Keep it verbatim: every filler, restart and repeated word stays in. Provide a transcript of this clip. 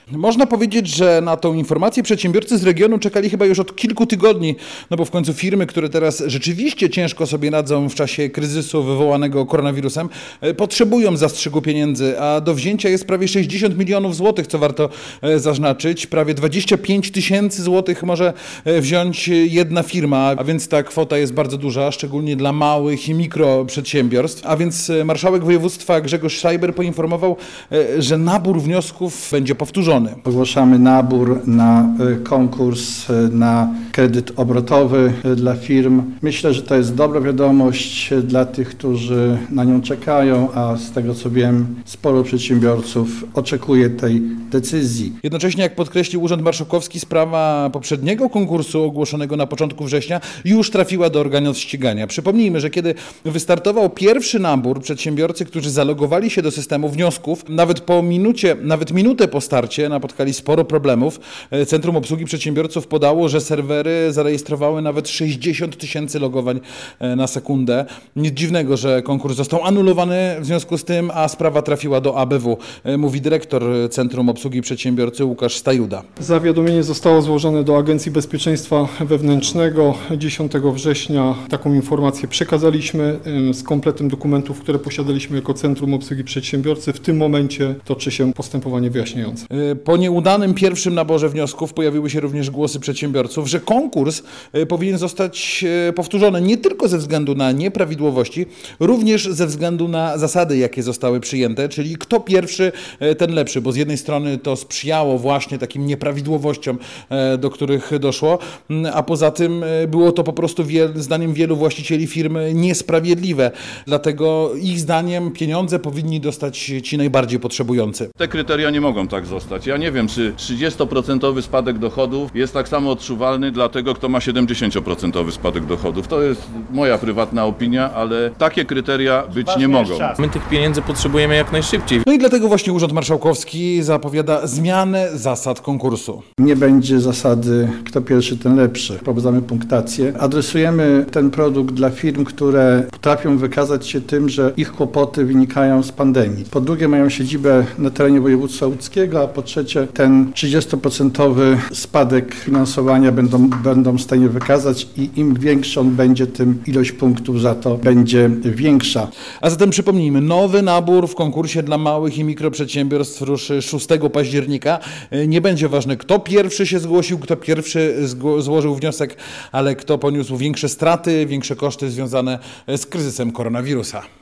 Można powiedzieć, że na tą informację przedsiębiorcy z regionu czekali chyba już od kilku tygodni, no bo w końcu firmy, które teraz rzeczywiście ciężko sobie radzą w czasie kryzysu wywołanego koronawirusem, potrzebują zastrzyku pieniędzy, a do wzięcia jest prawie sześćdziesiąt milionów złotych, co warto zaznaczyć. Prawie dwadzieścia pięć tysięcy złotych może wziąć jedna firma, a więc ta kwota jest bardzo duża, szczególnie dla małych i mikroprzedsiębiorstw. A więc marszałek województwa Grzegorz Schreiber poinformował, że nabór wniosków będzie powtórzony. Ogłaszamy nabór na konkurs na kredyt obrotowy dla firm. Myślę, że to jest dobra wiadomość dla tych, którzy na nią czekają, a z tego co wiem, sporo przedsiębiorców oczekuje tej decyzji. Jednocześnie, jak podkreślił Urząd Marszałkowski, sprawa poprzedniego konkursu ogłoszonego na początku września już trafiła do organów ścigania. Przypomnijmy, że kiedy wystartował pierwszy nabór, przedsiębiorcy, którzy zalogowali się do systemu wniosków, nawet po minucie, nawet minutę po starcie napotkali sporo problemów. Centrum Obsługi Przedsiębiorców podało, że serwery zarejestrowały nawet sześćdziesiąt tysięcy logowań na sekundę. Nic dziwnego, że konkurs został anulowany w związku z tym, a sprawa trafiła do A B W, mówi dyrektor Centrum Obsługi Przedsiębiorcy Łukasz Stajuda. Zawiadomienie zostało złożone do Agencji Bezpieczeństwa Wewnętrznego. dziesiątego września taką informację przekazaliśmy z kompletem dokumentów, które posiadaliśmy jako Centrum Obsługi Przedsiębiorcy. W tym momencie toczy się postępowanie wyjaśniające. Po nieudanym pierwszym naborze wniosków pojawiły się również głosy przedsiębiorców, że konkurs powinien zostać powtórzony nie tylko ze względu na nieprawidłowości, również ze względu na zasady, jakie zostały przyjęte, czyli kto pierwszy, ten lepszy, bo z jednej strony to sprzyjało właśnie takim nieprawidłowościom, do których doszło, a poza tym było to po prostu zdaniem wielu właścicieli firmy niesprawiedliwe. Dlatego ich zdaniem pieniądze powinni dostać ci najbardziej potrzebujący. Te kryteria nie mogą tak zostać. Ja nie wiem, czy trzydziestoprocentowy spadek dochodów jest tak samo odczuwalny dla tego, kto ma siedemdziesięcioprocentowy spadek dochodów. To jest moja prywatna opinia, ale takie kryteria być nie mogą. My tych pieniędzy potrzebujemy jak najszybciej. No i dlatego właśnie Urząd Marszałkowski zapowiada zmianę zasad konkursu. Nie będzie zasady kto pierwszy, ten lepszy. Wprowadzamy punktację. Adresujemy ten produkt dla firm, które potrafią wykazać się tym, że ich kłopoty wynikają z pandemii. Po drugie, mają siedzibę na terenie województwa łódzkiego, a po trzecie ten trzydziestoprocentowy spadek finansowania będą, będą w stanie wykazać i im większy on będzie, tym ilość punktów za to będzie większa. A zatem przypomnijmy, nowy nabór w konkursie dla małych i mikroprzedsiębiorstw ruszy szóstego października. Nie będzie ważne, kto pierwszy się zgłosił, kto pierwszy złożył wniosek, ale kto poniósł większe straty, większe koszty związane z kryzysem koronawirusa.